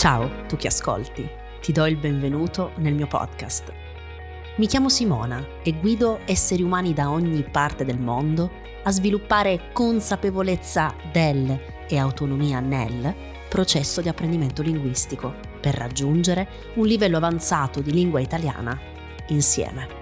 Ciao, tu che ascolti, ti do il benvenuto nel mio podcast. Mi chiamo Simona e guido esseri umani da ogni parte del mondo a sviluppare consapevolezza del e autonomia nel processo di apprendimento linguistico per raggiungere un livello avanzato di lingua italiana insieme.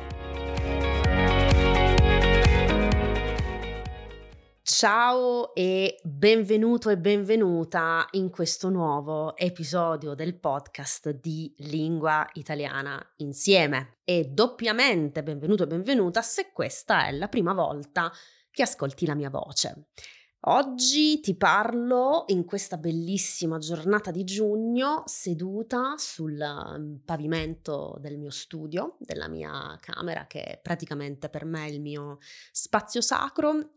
Ciao e benvenuto e benvenuta in questo nuovo episodio del podcast di Lingua Italiana Insieme. E doppiamente benvenuto e benvenuta se questa è la prima volta che ascolti la mia voce. Oggi ti parlo in questa bellissima giornata di giugno seduta sul pavimento del mio studio, della mia camera, che è praticamente per me il mio spazio sacro,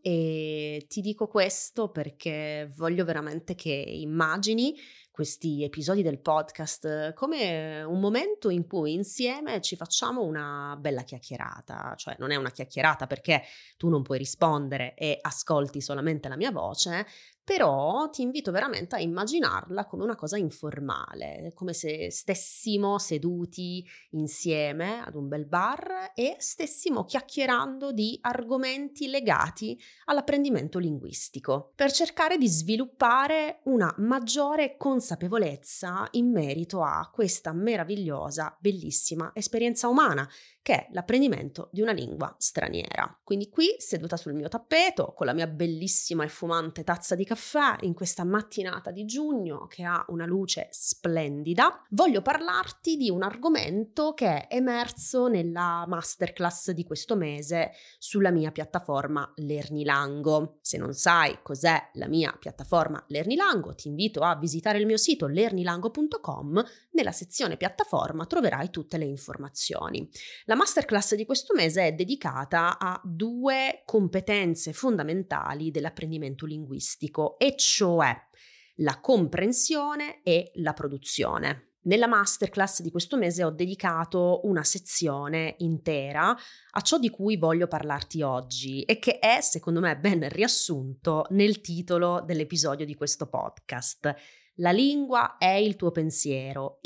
e ti dico questo perché voglio veramente che immagini questi episodi del podcast come un momento in cui insieme ci facciamo una bella chiacchierata, cioè non è una chiacchierata perché tu non puoi rispondere e ascolti solamente la mia voce, però ti invito veramente a immaginarla come una cosa informale, come se stessimo seduti insieme ad un bel bar e stessimo chiacchierando di argomenti legati all'apprendimento linguistico, per cercare di sviluppare una maggiore consapevolezza in merito a questa meravigliosa, bellissima esperienza umana che è l'apprendimento di una lingua straniera. Quindi qui, seduta sul mio tappeto, con la mia bellissima e fumante tazza di caffè, in questa mattinata di giugno che ha una luce splendida, voglio parlarti di un argomento che è emerso nella masterclass di questo mese sulla mia piattaforma Lernilango. Se non sai cos'è la mia piattaforma Lernilango, ti invito a visitare il mio sito lernilango.com. Nella sezione piattaforma troverai tutte le informazioni. La masterclass di questo mese è dedicata a due competenze fondamentali dell'apprendimento linguistico, e cioè la comprensione e la produzione. Nella masterclass di questo mese ho dedicato una sezione intera a ciò di cui voglio parlarti oggi e che è, secondo me, ben riassunto nel titolo dell'episodio di questo podcast. La lingua è il tuo pensiero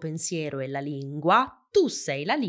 è la lingua, tu sei la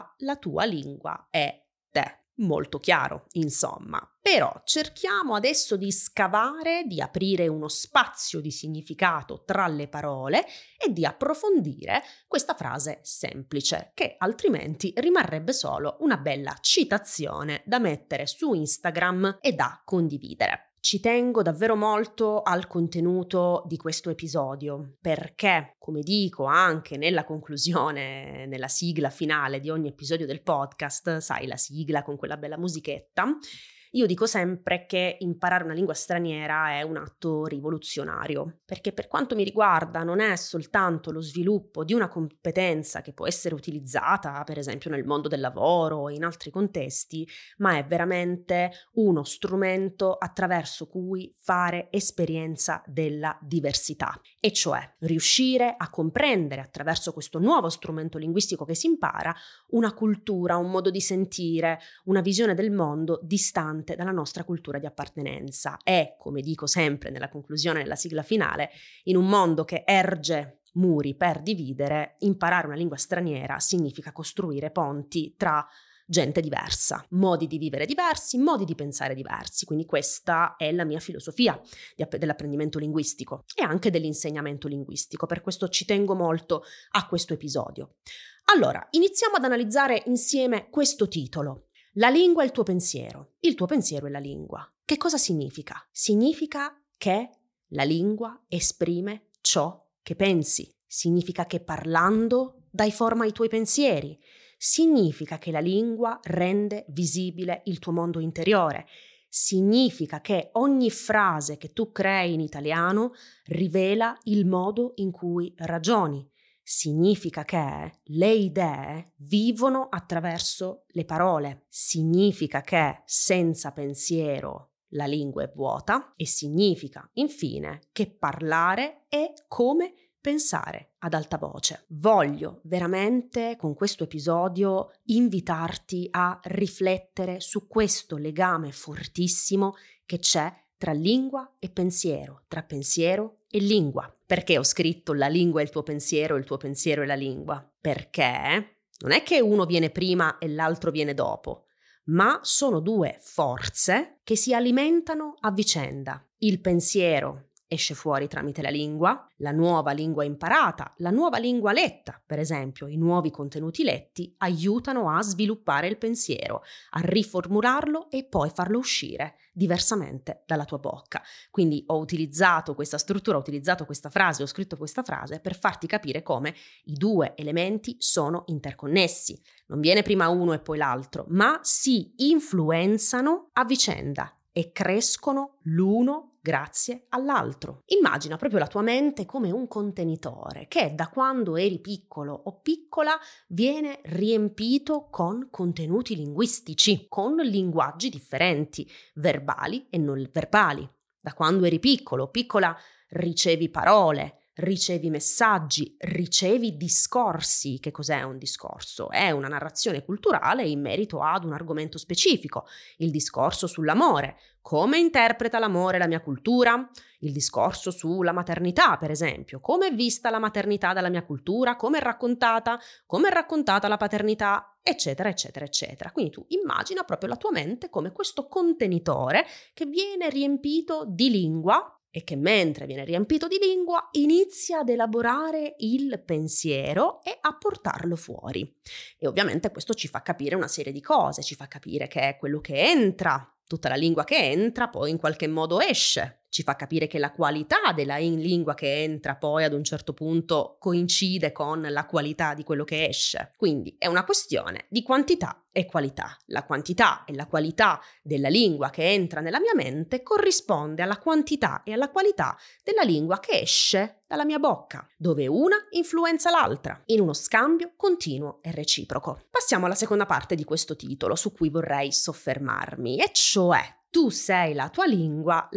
tua lingua è te. Molto chiaro, insomma. Però cerchiamo adesso di scavare, di aprire uno spazio di significato tra le parole e di approfondire questa frase semplice, che altrimenti rimarrebbe solo una bella citazione da mettere su Instagram e da condividere. Ci tengo davvero molto al contenuto di questo episodio perché, come dico anche nella conclusione, nella sigla finale di ogni episodio del podcast, sai, la sigla con quella bella musichetta, io dico sempre che imparare una lingua straniera è un atto rivoluzionario, perché per quanto mi riguarda non è soltanto lo sviluppo di una competenza che può essere utilizzata, per esempio, nel mondo del lavoro o in altri contesti, ma è veramente uno strumento attraverso cui fare esperienza della diversità, e cioè riuscire a comprendere attraverso questo nuovo strumento linguistico che si impara una cultura, un modo di sentire, una visione del mondo distante dalla nostra cultura di appartenenza. E, come dico sempre nella conclusione della sigla finale, in un mondo che erge muri per dividere, imparare una lingua straniera significa costruire ponti tra gente diversa, modi di vivere diversi, modi di pensare diversi. Quindi questa è la mia filosofia dell'apprendimento linguistico e anche dell'insegnamento linguistico. Per questo ci tengo molto a questo episodio. Allora, iniziamo ad analizzare insieme questo titolo. La lingua è il tuo pensiero è la lingua. Che cosa significa? Significa che la lingua esprime ciò che pensi. Significa che parlando dai forma ai tuoi pensieri. Significa che la lingua rende visibile il tuo mondo interiore. Significa che ogni frase che tu crei in italiano rivela il modo in cui ragioni. Significa che le idee vivono attraverso le parole. Significa che senza pensiero la lingua è vuota, e significa, infine, che parlare è come pensare ad alta voce. Voglio veramente con questo episodio invitarti a riflettere su questo legame fortissimo che c'è tra lingua e pensiero, tra pensiero e lingua. Perché ho scritto la lingua è il tuo pensiero è la lingua? Perché non è che uno viene prima e l'altro viene dopo, ma sono due forze che si alimentano a vicenda. Il pensiero esce fuori tramite la nuova lingua imparata, la nuova lingua letta, per esempio, i nuovi contenuti letti aiutano a sviluppare il pensiero, a riformularlo e poi farlo uscire diversamente dalla tua bocca. Quindi ho utilizzato questa struttura, ho utilizzato questa frase, ho scritto questa frase per farti capire come i due elementi sono interconnessi. Non viene prima uno e poi l'altro, ma si influenzano a vicenda e crescono l'uno grazie all'altro. Immagina proprio la tua mente come un contenitore che da quando eri piccolo o piccola viene riempito con contenuti linguistici, con linguaggi differenti, verbali e non verbali. Da quando eri piccolo o piccola ricevi parole, ricevi messaggi, ricevi discorsi. Che cos'è un discorso? È una narrazione culturale in merito ad un argomento specifico. Il discorso sull'amore. Come interpreta l'amore la mia cultura? Il discorso sulla maternità, per esempio. Come è vista la maternità dalla mia cultura? Come è raccontata la paternità? Eccetera, eccetera, eccetera. Quindi tu immagina proprio la tua mente come questo contenitore che viene riempito di lingua e che mentre viene riempito di lingua inizia ad elaborare il pensiero e a portarlo fuori. E ovviamente questo ci fa capire una serie di cose, ci fa capire che è quello che entra, tutta la lingua che entra poi in qualche modo esce. Ci fa capire che la qualità della lingua che entra poi ad un certo punto coincide con la qualità di quello che esce. Quindi è una questione di quantità e qualità. La quantità e la qualità della lingua che entra nella mia mente corrisponde alla quantità e alla qualità della lingua che esce dalla mia bocca, dove una influenza l'altra, in uno scambio continuo e reciproco. Passiamo alla seconda parte di questo titolo su cui vorrei soffermarmi, e cioè tu sei la tua lingua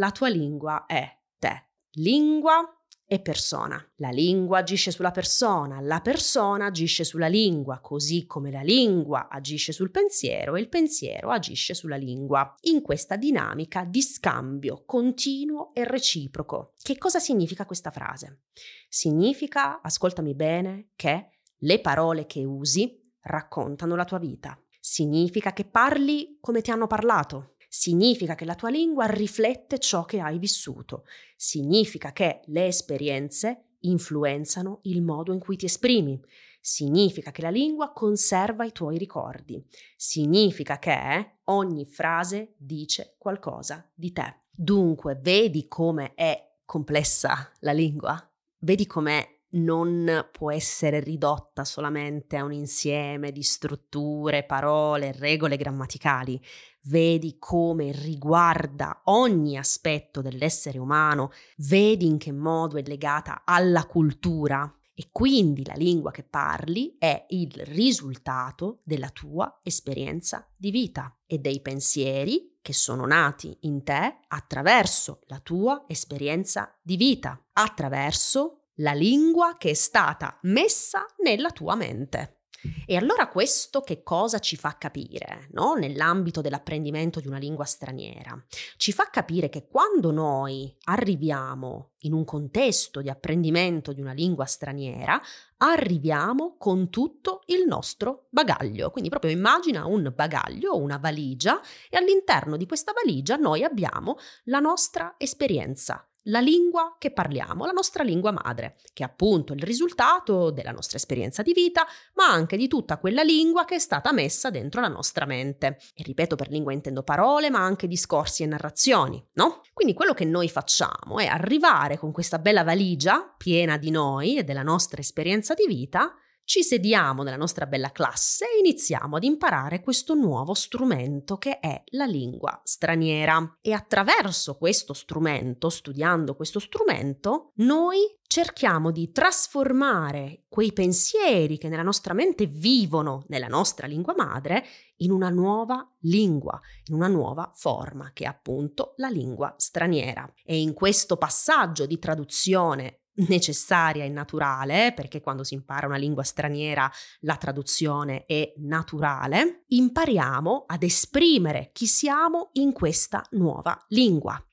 è te. Lingua e persona. La lingua agisce sulla persona, la persona agisce sulla lingua, così come la lingua agisce sul pensiero e il pensiero agisce sulla lingua. In questa dinamica di scambio continuo e reciproco. Che cosa significa questa frase? Significa, ascoltami bene, che le parole che usi raccontano la tua vita. Significa che parli come ti hanno parlato. Significa che la tua lingua riflette ciò che hai vissuto. Significa che le esperienze influenzano il modo in cui ti esprimi. Significa che la lingua conserva i tuoi ricordi. Significa che ogni frase dice qualcosa di te. Dunque, vedi come è complessa la lingua? Vedi com'è non può essere ridotta solamente a un insieme di strutture, parole, regole grammaticali. Vedi come riguarda ogni aspetto dell'essere umano, vedi in che modo è legata alla cultura e quindi la lingua che parli è il risultato della tua esperienza di vita e dei pensieri che sono nati in te attraverso la tua esperienza di vita, attraverso la lingua che è stata messa nella tua mente. E allora questo che cosa ci fa capire, no? Nell'ambito dell'apprendimento di una lingua straniera? Ci fa capire che quando noi arriviamo in un contesto di apprendimento di una lingua straniera, arriviamo con tutto il nostro bagaglio. Quindi proprio immagina un bagaglio, una valigia, e all'interno di questa valigia noi abbiamo la nostra esperienza, la lingua che parliamo, la nostra lingua madre, che è appunto il risultato della nostra esperienza di vita, ma anche di tutta quella lingua che è stata messa dentro la nostra mente. E ripeto, per lingua intendo parole, ma anche discorsi e narrazioni, no? Quindi quello che noi facciamo è arrivare con questa bella valigia piena di noi e della nostra esperienza di vita. Ci sediamo nella nostra bella classe e iniziamo ad imparare questo nuovo strumento che è la lingua straniera. E attraverso questo strumento, studiando questo strumento, noi cerchiamo di trasformare quei pensieri che nella nostra mente vivono nella nostra lingua madre in una nuova lingua, in una nuova forma, che è appunto la lingua straniera. E in questo passaggio di traduzione necessaria e naturale, perché quando si impara una lingua straniera la traduzione è naturale, impariamo ad esprimere chi siamo in questa nuova lingua.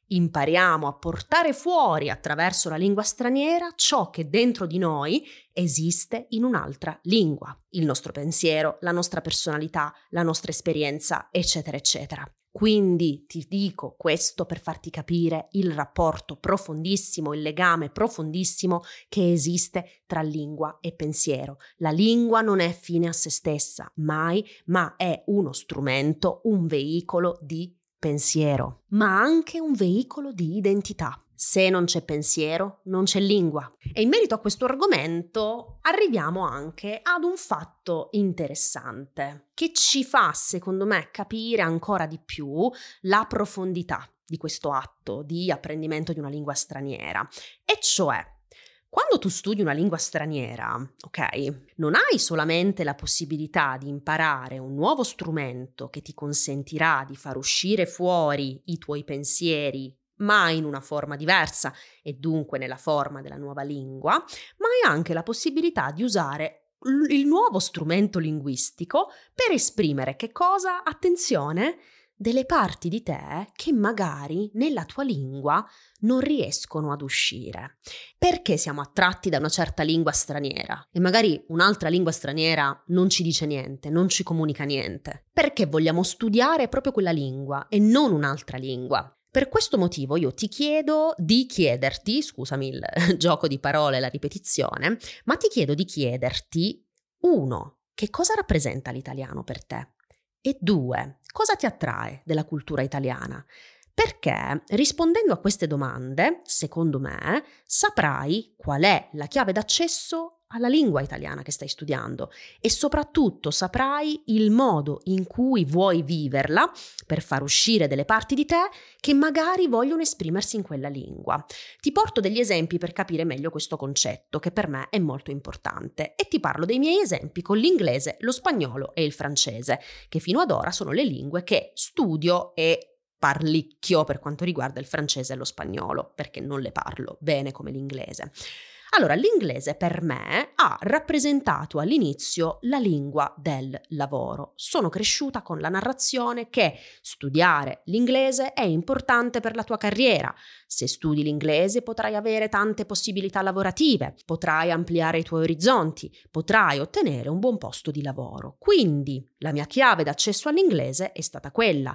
impariamo a portare fuori attraverso la lingua straniera ciò che dentro di noi esiste in un'altra lingua, il nostro pensiero, la nostra personalità, la nostra esperienza, eccetera, eccetera. Quindi ti dico questo per farti capire il rapporto profondissimo, il legame profondissimo che esiste tra lingua e pensiero. La lingua non è fine a se stessa, mai, ma è uno strumento, un veicolo di pensiero, ma anche un veicolo di identità. Se non c'è pensiero, non c'è lingua. E in merito a questo argomento arriviamo anche ad un fatto interessante che ci fa, secondo me, capire ancora di più la profondità di questo atto di apprendimento di una lingua straniera. E cioè, quando tu studi una lingua straniera, ok, non hai solamente la possibilità di imparare un nuovo strumento che ti consentirà di far uscire fuori i tuoi pensieri, ma in una forma diversa e dunque nella forma della nuova lingua, ma hai anche la possibilità di usare il nuovo strumento linguistico per esprimere che cosa? Attenzione! Delle parti di te che magari nella tua lingua non riescono ad uscire. Perché siamo attratti da una certa lingua straniera e magari un'altra lingua straniera non ci dice niente, non ci comunica niente? Perché vogliamo studiare proprio quella lingua e non un'altra lingua? Per questo motivo io ti chiedo di chiederti, scusami il gioco di parole, la ripetizione, ma ti chiedo di chiederti, 1, che cosa rappresenta l'italiano per te? E 2, cosa ti attrae della cultura italiana? Perché rispondendo a queste domande, secondo me, saprai qual è la chiave d'accesso alla lingua italiana che stai studiando e soprattutto saprai il modo in cui vuoi viverla per far uscire delle parti di te che magari vogliono esprimersi in quella lingua. Ti porto degli esempi per capire meglio questo concetto che per me è molto importante e ti parlo dei miei esempi con l'inglese, lo spagnolo e il francese, che fino ad ora sono le lingue che studio e parlicchio per quanto riguarda il francese e lo spagnolo, perché non le parlo bene come l'inglese. Allora, l'inglese per me ha rappresentato all'inizio la lingua del lavoro. Sono cresciuta con la narrazione che studiare l'inglese è importante per la tua carriera. Se studi l'inglese potrai avere tante possibilità lavorative, potrai ampliare i tuoi orizzonti, potrai ottenere un buon posto di lavoro. Quindi la mia chiave d'accesso all'inglese è stata quella,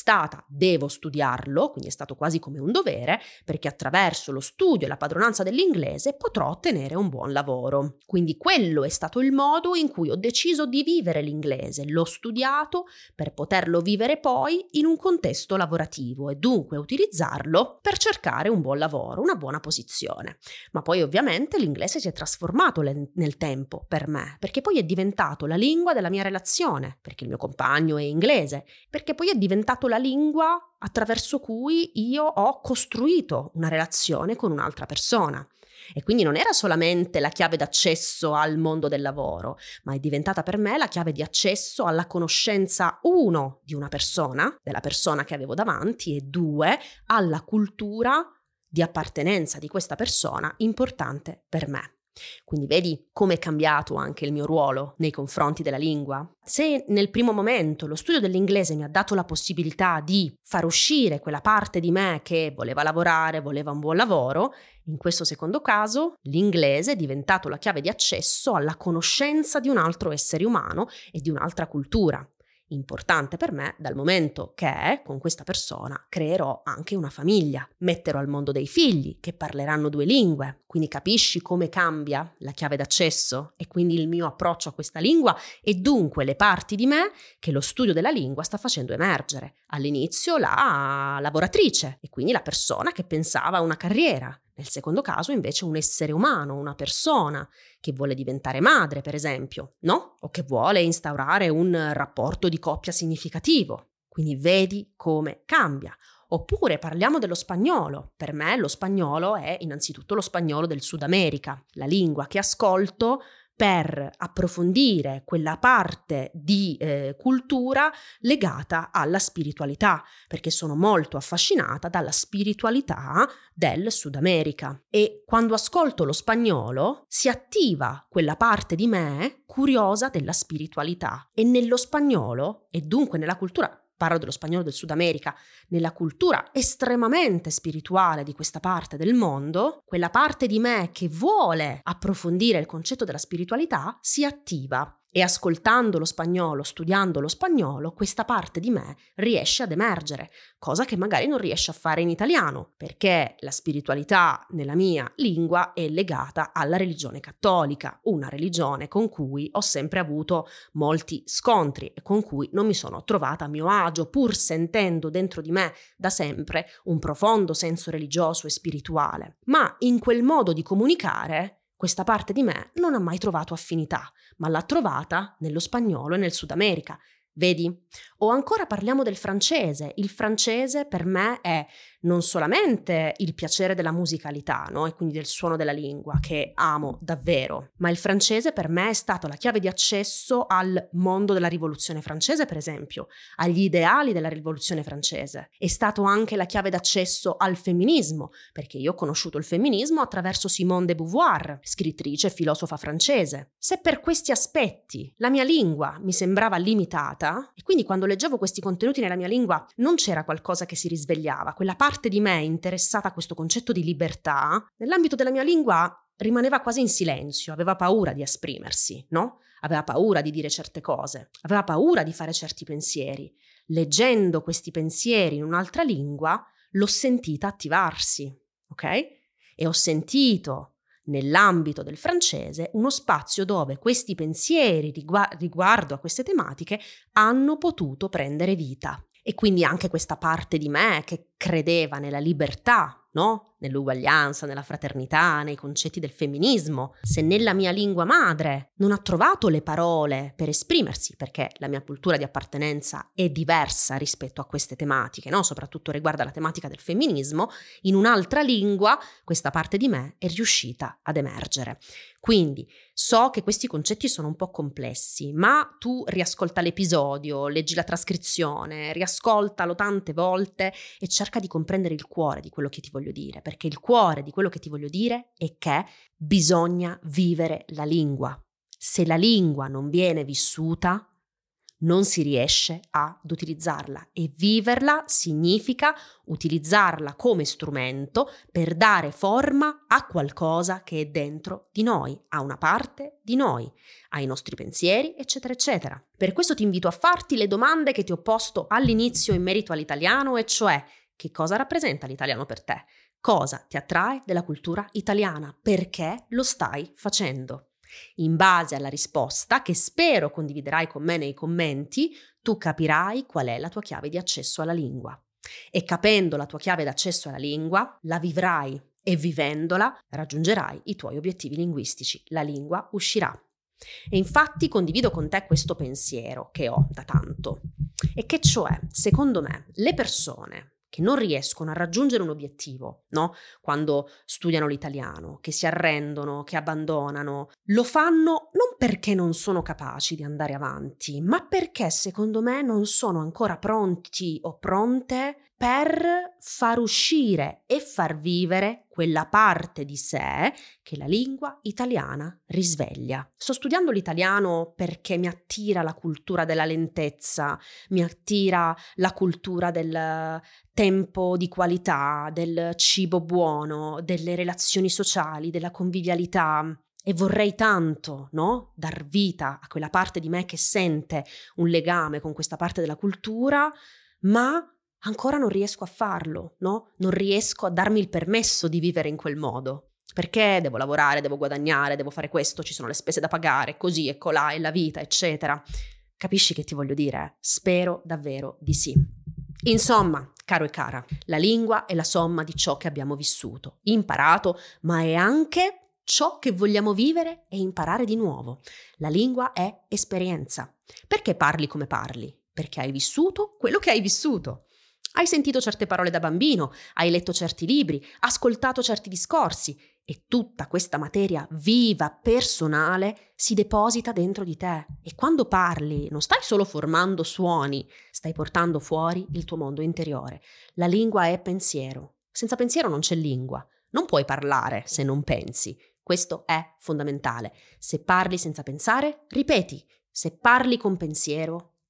devo studiarlo, quindi è stato quasi come un dovere, perché attraverso lo studio e la padronanza dell'inglese potrò ottenere un buon lavoro. Quindi quello è stato il modo in cui ho deciso di vivere l'inglese, l'ho studiato per poterlo vivere poi in un contesto lavorativo e dunque utilizzarlo per cercare un buon lavoro, una buona posizione. Ma poi ovviamente l'inglese si è trasformato nel tempo per me, perché poi è diventato la lingua della mia relazione, perché il mio compagno è inglese, perché poi è diventato la lingua attraverso cui io ho costruito una relazione con un'altra persona. E quindi non era solamente la chiave d'accesso al mondo del lavoro, ma è diventata per me la chiave di accesso alla conoscenza, 1, di una persona, della persona che avevo davanti, e 2, alla cultura di appartenenza di questa persona importante per me. Quindi vedi come è cambiato anche il mio ruolo nei confronti della lingua? Se nel primo momento lo studio dell'inglese mi ha dato la possibilità di far uscire quella parte di me che voleva lavorare, voleva un buon lavoro, in questo secondo caso l'inglese è diventato la chiave di accesso alla conoscenza di un altro essere umano e di un'altra cultura. Importante per me dal momento che con questa persona creerò anche una famiglia, metterò al mondo dei figli che parleranno 2 lingue, quindi capisci come cambia la chiave d'accesso e quindi il mio approccio a questa lingua e dunque le parti di me che lo studio della lingua sta facendo emergere. All'inizio la lavoratrice e quindi la persona che pensava a una carriera. Nel secondo caso invece un essere umano, una persona che vuole diventare madre, per esempio, no? O che vuole instaurare un rapporto di coppia significativo. Quindi vedi come cambia. Oppure parliamo dello spagnolo. Per me lo spagnolo è innanzitutto lo spagnolo del Sud America, la lingua che ascolto per approfondire quella parte di cultura legata alla spiritualità, perché sono molto affascinata dalla spiritualità del Sud America. E quando ascolto lo spagnolo si attiva quella parte di me curiosa della spiritualità e nello spagnolo e dunque nella cultura parlo dello spagnolo del Sud America, nella cultura estremamente spirituale di questa parte del mondo, quella parte di me che vuole approfondire il concetto della spiritualità si attiva. E ascoltando lo spagnolo, studiando lo spagnolo, questa parte di me riesce ad emergere, cosa che magari non riesce a fare in italiano, perché la spiritualità nella mia lingua è legata alla religione cattolica, una religione con cui ho sempre avuto molti scontri e con cui non mi sono trovata a mio agio, pur sentendo dentro di me da sempre un profondo senso religioso e spirituale. Ma in quel modo di comunicare questa parte di me non ha mai trovato affinità, ma l'ha trovata nello spagnolo e nel Sud America. Vedi? O ancora parliamo del francese. Il francese per me è non solamente il piacere della musicalità, no? E quindi del suono della lingua, che amo davvero, ma il francese per me è stato la chiave di accesso al mondo della rivoluzione francese, per esempio, agli ideali della rivoluzione francese. È stato anche la chiave d'accesso al femminismo, perché io ho conosciuto il femminismo attraverso Simone de Beauvoir, scrittrice e filosofa francese. Se per questi aspetti la mia lingua mi sembrava limitata, e quindi quando leggevo questi contenuti nella mia lingua non c'era qualcosa che si risvegliava, quella parte di me interessata a questo concetto di libertà, nell'ambito della mia lingua rimaneva quasi in silenzio, aveva paura di esprimersi, no? Aveva paura di dire certe cose, aveva paura di fare certi pensieri. Leggendo questi pensieri in un'altra lingua, l'ho sentita attivarsi, ok? E ho sentito nell'ambito del francese uno spazio dove questi pensieri riguardo a queste tematiche hanno potuto prendere vita. E quindi anche questa parte di me che credeva nella libertà, no? Nell'uguaglianza, nella fraternità, nei concetti del femminismo. Se nella mia lingua madre non ha trovato le parole per esprimersi, perché la mia cultura di appartenenza è diversa rispetto a queste tematiche, no? Soprattutto riguardo alla tematica del femminismo, in un'altra lingua questa parte di me è riuscita ad emergere. Quindi so che questi concetti sono un po' complessi, ma tu riascolta l'episodio, leggi la trascrizione, riascoltalo tante volte e cerca di comprendere il cuore di quello che ti voglio dire, perché il cuore di quello che ti voglio dire è che bisogna vivere la lingua. Se la lingua non viene vissuta, non si riesce ad utilizzarla, e viverla significa utilizzarla come strumento per dare forma a qualcosa che è dentro di noi, a una parte di noi, ai nostri pensieri, eccetera, eccetera. Per questo ti invito a farti le domande che ti ho posto all'inizio in merito all'italiano, e cioè: che cosa rappresenta l'italiano per te? Cosa ti attrae della cultura italiana? Perché lo stai facendo? In base alla risposta, che spero condividerai con me nei commenti, tu capirai qual è la tua chiave di accesso alla lingua. E capendo la tua chiave d'accesso alla lingua, la vivrai, e vivendola raggiungerai i tuoi obiettivi linguistici. La lingua uscirà. E infatti condivido con te questo pensiero che ho da tanto, e che cioè, secondo me, le persone che non riescono a raggiungere un obiettivo, no? Quando studiano l'italiano, che si arrendono, che abbandonano, lo fanno non perché non sono capaci di andare avanti, ma perché secondo me non sono ancora pronti o pronte per far uscire e far vivere quella parte di sé che la lingua italiana risveglia. Sto studiando l'italiano perché mi attira la cultura della lentezza, mi attira la cultura del tempo di qualità, del cibo buono, delle relazioni sociali, della convivialità. E vorrei tanto, no? Dar vita a quella parte di me che sente un legame con questa parte della cultura, ma ancora non riesco a farlo, no? Non riesco a darmi il permesso di vivere in quel modo. Perché devo lavorare, devo guadagnare, devo fare questo, ci sono le spese da pagare, così e colà, è la vita, eccetera. Capisci che ti voglio dire? Spero davvero di sì. Insomma, caro e cara, la lingua è la somma di ciò che abbiamo vissuto, imparato, ma è anche ciò che vogliamo vivere e imparare di nuovo. La lingua è esperienza. Perché parli come parli? Perché hai vissuto quello che hai vissuto. Hai sentito certe parole da bambino, hai letto certi libri, ascoltato certi discorsi, e tutta questa materia viva, personale, si deposita dentro di te. E quando parli non stai solo formando suoni, stai portando fuori il tuo mondo interiore. La lingua è pensiero. Senza pensiero non c'è lingua. Non puoi parlare se non pensi. Questo è fondamentale. Se parli senza pensare, ripeti. Se parli con pensiero,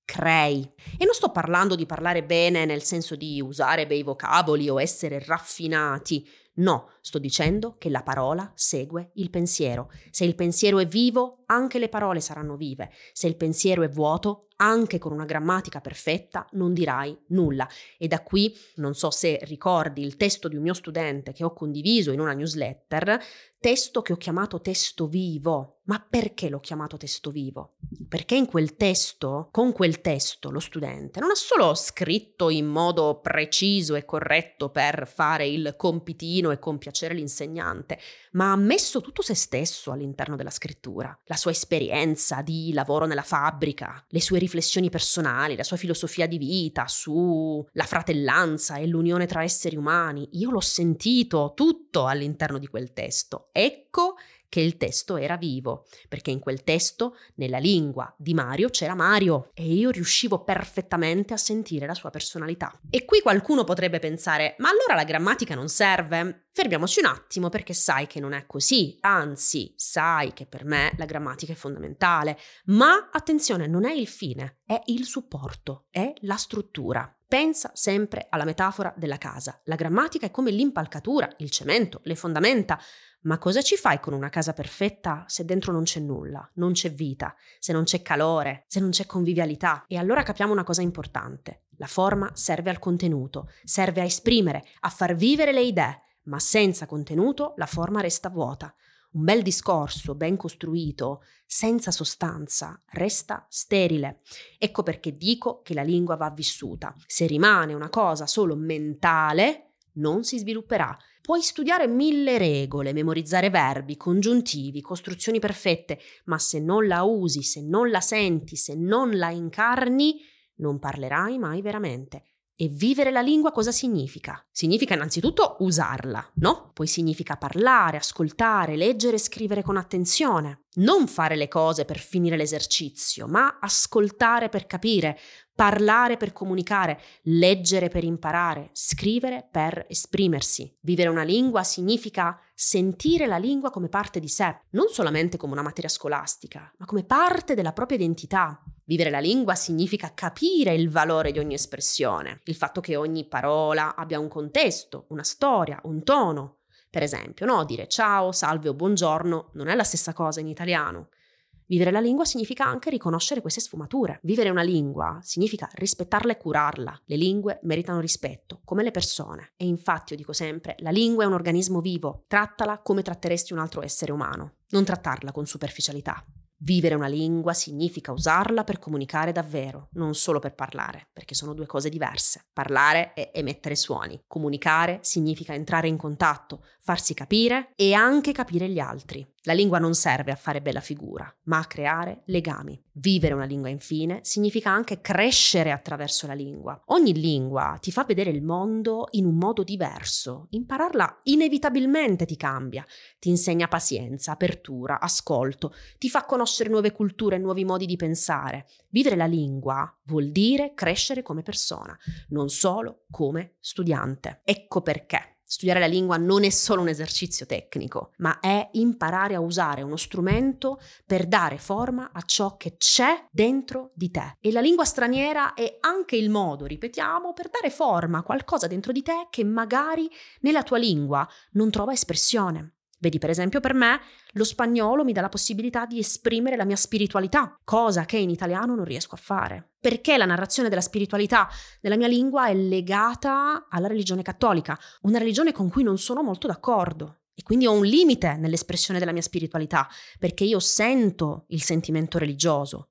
crei. E non sto parlando di parlare bene nel senso di usare bei vocaboli o essere raffinati. No, sto dicendo che la parola segue il pensiero. Se il pensiero è vivo, anche le parole saranno vive. Se il pensiero è vuoto, anche con una grammatica perfetta, non dirai nulla. E da qui, non so se ricordi il testo di un mio studente che ho condiviso in una newsletter, testo che ho chiamato testo vivo. Ma perché l'ho chiamato testo vivo? Perché in quel testo, con quel testo, lo studente non ha solo scritto in modo preciso e corretto per fare il compitino e compiacere l'insegnante, ma ha messo tutto se stesso all'interno della scrittura, la sua esperienza di lavoro nella fabbrica, le sue riflessioni personali, la sua filosofia di vita sulla fratellanza e l'unione tra esseri umani. Io l'ho sentito tutto all'interno di quel testo. Ecco che il testo era vivo, perché in quel testo, nella lingua di Mario, c'era Mario e io riuscivo perfettamente a sentire la sua personalità. E qui qualcuno potrebbe pensare, ma allora la grammatica non serve? Fermiamoci un attimo, perché sai che non è così, anzi, sai che per me la grammatica è fondamentale, ma attenzione, non è il fine, è il supporto, è la struttura. Pensa sempre alla metafora della casa. La grammatica è come l'impalcatura, il cemento, le fondamenta. Ma cosa ci fai con una casa perfetta se dentro non c'è nulla, non c'è vita, se non c'è calore, se non c'è convivialità? E allora capiamo una cosa importante. La forma serve al contenuto, serve a esprimere, a far vivere le idee, ma senza contenuto la forma resta vuota. Un bel discorso, ben costruito, senza sostanza, resta sterile. Ecco perché dico che la lingua va vissuta. Se rimane una cosa solo mentale, non si svilupperà. Puoi studiare 1000 regole, memorizzare verbi, congiuntivi, costruzioni perfette, ma se non la usi, se non la senti, se non la incarni, non parlerai mai veramente. E vivere la lingua cosa significa? Significa innanzitutto usarla, no? Poi significa parlare, ascoltare, leggere e scrivere con attenzione. Non fare le cose per finire l'esercizio, ma ascoltare per capire, parlare per comunicare, leggere per imparare, scrivere per esprimersi. Vivere una lingua significa sentire la lingua come parte di sé, non solamente come una materia scolastica, ma come parte della propria identità. Vivere la lingua significa capire il valore di ogni espressione, il fatto che ogni parola abbia un contesto, una storia, un tono. Per esempio, no, dire ciao, salve o buongiorno non è la stessa cosa in italiano. Vivere la lingua significa anche riconoscere queste sfumature. Vivere una lingua significa rispettarla e curarla. Le lingue meritano rispetto, come le persone. E infatti io dico sempre, la lingua è un organismo vivo. Trattala come tratteresti un altro essere umano, non trattarla con superficialità. Vivere una lingua significa usarla per comunicare davvero, non solo per parlare, perché sono due cose diverse. Parlare è emettere suoni. Comunicare significa entrare in contatto, farsi capire e anche capire gli altri. La lingua non serve a fare bella figura, ma a creare legami. Vivere una lingua, infine, significa anche crescere attraverso la lingua. Ogni lingua ti fa vedere il mondo in un modo diverso. Impararla inevitabilmente ti cambia, ti insegna pazienza, apertura, ascolto, ti fa conoscere nuove culture e nuovi modi di pensare. Vivere la lingua vuol dire crescere come persona, non solo come studiante. Ecco perché studiare la lingua non è solo un esercizio tecnico, ma è imparare a usare uno strumento per dare forma a ciò che c'è dentro di te. E la lingua straniera è anche il modo, ripetiamo, per dare forma a qualcosa dentro di te che magari nella tua lingua non trova espressione. Vedi, per esempio, per me lo spagnolo mi dà la possibilità di esprimere la mia spiritualità, cosa che in italiano non riesco a fare. Perché la narrazione della spiritualità nella mia lingua è legata alla religione cattolica, una religione con cui non sono molto d'accordo. E quindi ho un limite nell'espressione della mia spiritualità, perché io sento il sentimento religioso,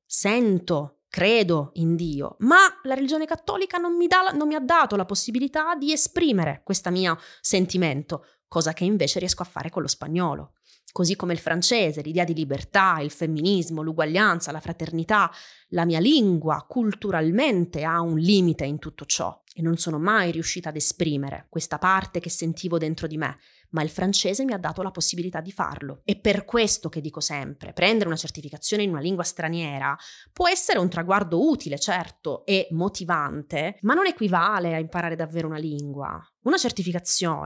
credo in Dio, ma la religione cattolica non mi ha dato la possibilità di esprimere questo mio sentimento, cosa che invece riesco a fare con lo spagnolo. Così come il francese, l'idea di libertà, il femminismo, l'uguaglianza, la fraternità. La mia lingua culturalmente ha un limite in tutto ciò e non sono mai riuscita ad esprimere questa parte che sentivo dentro di me, ma il francese mi ha dato la possibilità di farlo. E per questo che dico sempre, prendere una certificazione in una lingua straniera può essere un traguardo utile, certo, e motivante, ma non equivale a imparare davvero una lingua. Una certificazione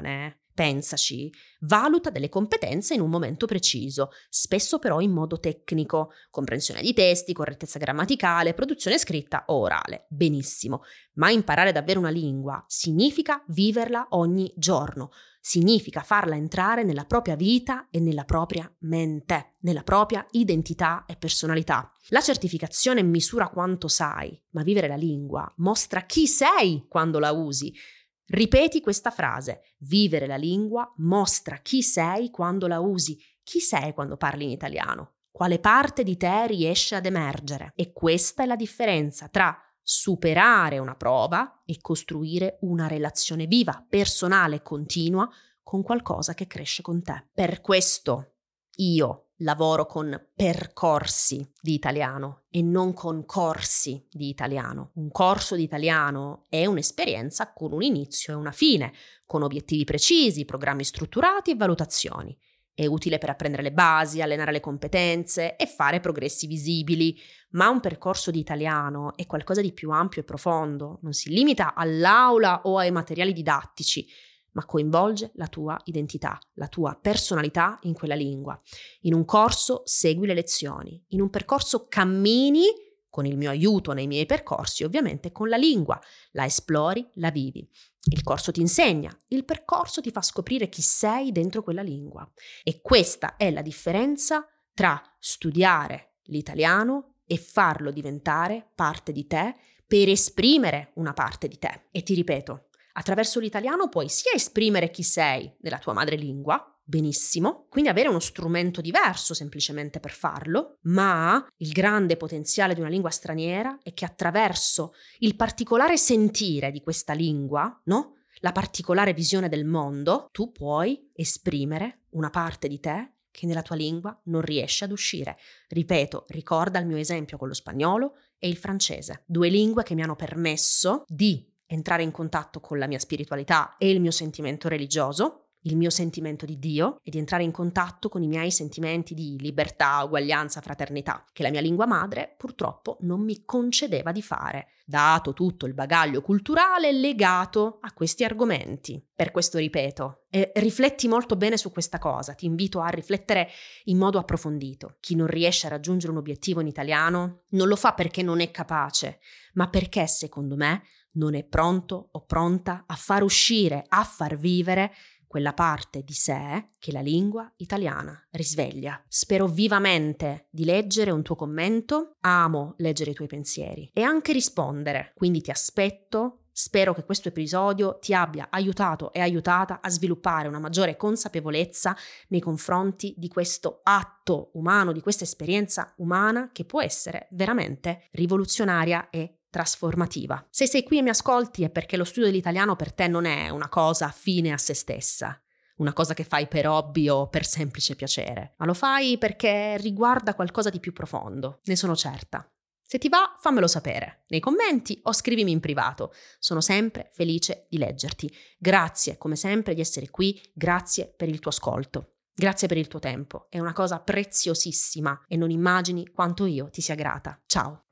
Pensaci, valuta delle competenze in un momento preciso, spesso però in modo tecnico, comprensione di testi, correttezza grammaticale, produzione scritta o orale. Benissimo, ma imparare davvero una lingua significa viverla ogni giorno, significa farla entrare nella propria vita e nella propria mente, nella propria identità e personalità. La certificazione misura quanto sai, ma vivere la lingua mostra chi sei quando la usi. Ripeti questa frase: vivere la lingua mostra chi sei quando la usi. Chi sei quando parli in italiano? Quale parte di te riesce ad emergere? E questa è la differenza tra superare una prova e costruire una relazione viva, personale e continua con qualcosa che cresce con te. Per questo io lavoro con percorsi di italiano e non con corsi di italiano. Un corso di italiano è un'esperienza con un inizio e una fine, con obiettivi precisi, programmi strutturati e valutazioni. È utile per apprendere le basi, allenare le competenze e fare progressi visibili, ma un percorso di italiano è qualcosa di più ampio e profondo, non si limita all'aula o ai materiali didattici, ma coinvolge la tua identità, la tua personalità in quella lingua. In un corso segui le lezioni, in un percorso cammini con il mio aiuto nei miei percorsi, ovviamente con la lingua, la esplori, la vivi. Il corso ti insegna, il percorso ti fa scoprire chi sei dentro quella lingua. E questa è la differenza tra studiare l'italiano e farlo diventare parte di te per esprimere una parte di te. E ti ripeto, attraverso l'italiano puoi sia esprimere chi sei nella tua madrelingua, benissimo, quindi avere uno strumento diverso semplicemente per farlo, ma il grande potenziale di una lingua straniera è che attraverso il particolare sentire di questa lingua, no? La particolare visione del mondo, tu puoi esprimere una parte di te che nella tua lingua non riesce ad uscire. Ripeto, ricorda il mio esempio con lo spagnolo e il francese, 2 lingue che mi hanno permesso di entrare in contatto con la mia spiritualità e il mio sentimento religioso, il mio sentimento di Dio, e di entrare in contatto con i miei sentimenti di libertà, uguaglianza, fraternità, che la mia lingua madre purtroppo non mi concedeva di fare, dato tutto il bagaglio culturale legato a questi argomenti. Per questo ripeto, rifletti molto bene su questa cosa, ti invito a riflettere in modo approfondito. Chi non riesce a raggiungere un obiettivo in italiano non lo fa perché non è capace, ma perché, secondo me, non è pronto o pronta a far uscire, a far vivere quella parte di sé che la lingua italiana risveglia. Spero vivamente di leggere un tuo commento, amo leggere i tuoi pensieri e anche rispondere, quindi ti aspetto. Spero che questo episodio ti abbia aiutato e aiutata a sviluppare una maggiore consapevolezza nei confronti di questo atto umano, di questa esperienza umana che può essere veramente rivoluzionaria e trasformativa. Se sei qui e mi ascolti è perché lo studio dell'italiano per te non è una cosa fine a se stessa, una cosa che fai per hobby o per semplice piacere, ma lo fai perché riguarda qualcosa di più profondo, ne sono certa. Se ti va, fammelo sapere nei commenti o scrivimi in privato. Sono sempre felice di leggerti. Grazie, come sempre, di essere qui. Grazie per il tuo ascolto. Grazie per il tuo tempo. È una cosa preziosissima e non immagini quanto io ti sia grata. Ciao.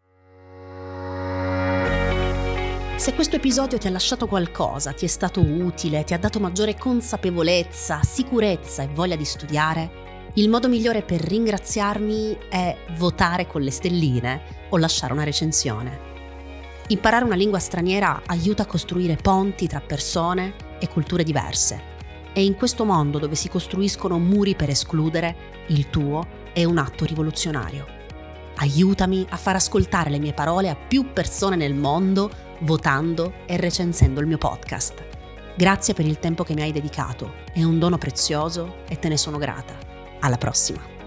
Se questo episodio ti ha lasciato qualcosa, ti è stato utile, ti ha dato maggiore consapevolezza, sicurezza e voglia di studiare, il modo migliore per ringraziarmi è votare con le stelline o lasciare una recensione. Imparare una lingua straniera aiuta a costruire ponti tra persone e culture diverse. E in questo mondo dove si costruiscono muri per escludere, il tuo è un atto rivoluzionario. Aiutami a far ascoltare le mie parole a più persone nel mondo votando e recensendo il mio podcast. Grazie per il tempo che mi hai dedicato, è un dono prezioso e te ne sono grata. Alla prossima!